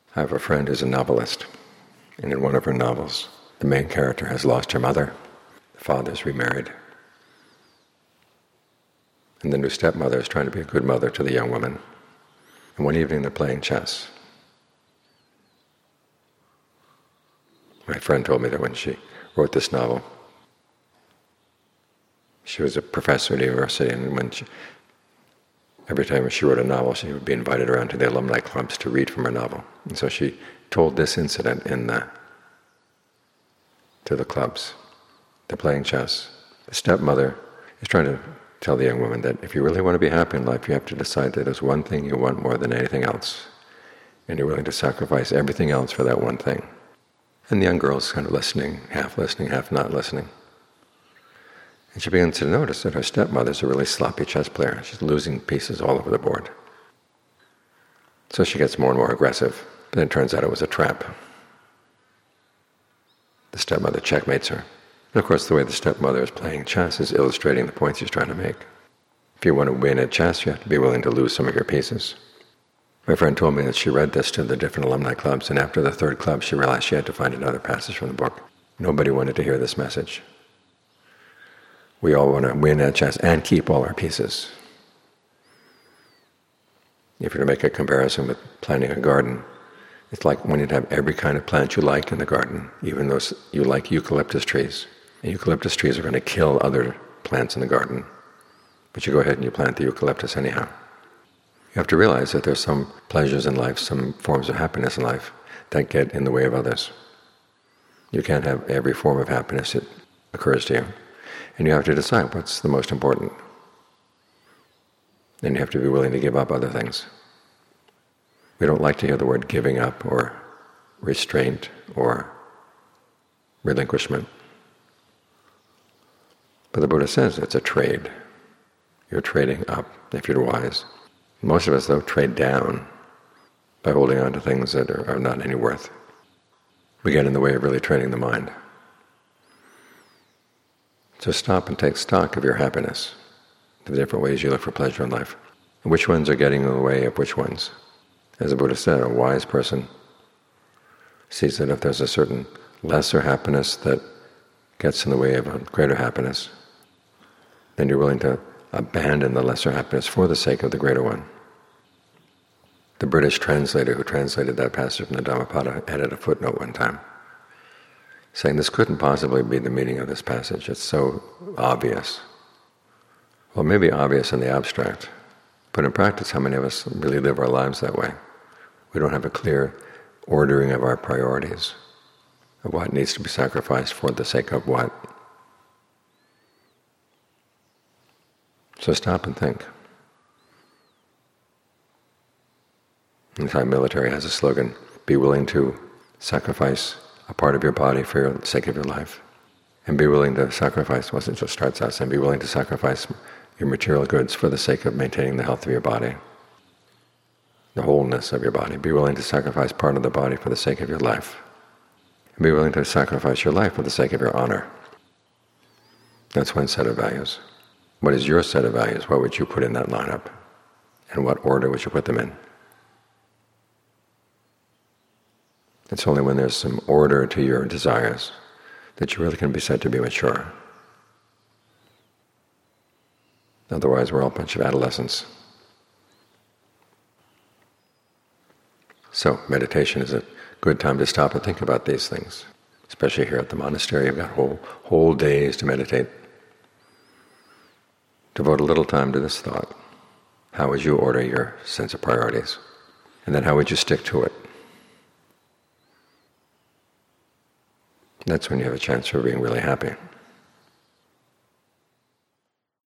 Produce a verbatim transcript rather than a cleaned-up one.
I have a friend who's a novelist, and in one of her novels, the main character has lost her mother. The father's remarried. And the new stepmother is trying to be a good mother to the young woman. And one evening they're playing chess. My friend told me that when she wrote this novel, she was a professor at a university, and when she, every time she wrote a novel, she would be invited around to the alumni clubs to read from her novel. And so she told this incident in the to the clubs. They're playing chess. The stepmother is trying to tell the young woman that if you really want to be happy in life, you have to decide that there's one thing you want more than anything else, and you're willing to sacrifice everything else for that one thing. And the young girl's kind of listening, half listening, half not listening. And she begins to notice that her stepmother's a really sloppy chess player. She's losing pieces all over the board. So she gets more and more aggressive, but then it turns out it was a trap. The stepmother checkmates her. And of course, the way the stepmother is playing chess is illustrating the point she's trying to make. If you want to win at chess, you have to be willing to lose some of your pieces. My friend told me that she read this to the different alumni clubs, and after the third club she realized she had to find another passage from the book. Nobody wanted to hear this message. We all want to win at chess and keep all our pieces. If you're to make a comparison with planting a garden, it's like when you'd have every kind of plant you liked in the garden, even though you like eucalyptus trees. And eucalyptus trees are going to kill other plants in the garden, but you go ahead and you plant the eucalyptus anyhow. You have to realize that there's some pleasures in life, some forms of happiness in life that get in the way of others. You can't have every form of happiness that occurs to you. And you have to decide what's the most important. Then you have to be willing to give up other things. We don't like to hear the word giving up or restraint or relinquishment. But the Buddha says it's a trade. You're trading up if you're wise. Most of us, though, trade down by holding on to things that are, are not any worth. We get in the way of really training the mind. So stop and take stock of your happiness, the different ways you look for pleasure in life, and which ones are getting in the way of which ones. As the Buddha said, a wise person sees that if there's a certain lesser happiness that gets in the way of a greater happiness, then you're willing to abandon the lesser happiness for the sake of the greater one. The British translator who translated that passage from the Dhammapada added a footnote one time, saying this couldn't possibly be the meaning of this passage. It's so obvious. Well, it may be obvious in the abstract, but in practice, how many of us really live our lives that way? We don't have a clear ordering of our priorities, of what needs to be sacrificed for the sake of what. So stop and think. The Thai military has a slogan, be willing to sacrifice a part of your body for the sake of your life. And be willing to sacrifice, well, it just starts out saying, be willing to sacrifice your material goods for the sake of maintaining the health of your body, the wholeness of your body. Be willing to sacrifice part of the body for the sake of your life. And be willing to sacrifice your life for the sake of your honor. That's one set of values. What is your set of values? What would you put in that lineup? And what order would you put them in? It's only when there's some order to your desires that you really can be said to be mature. Otherwise, we're all a bunch of adolescents. So, meditation is a good time to stop and think about these things. Especially here at the monastery, you've got whole, whole days to meditate. Devote a little time to this thought. How would you order your sense of priorities? And then how would you stick to it? That's when you have a chance for being really happy.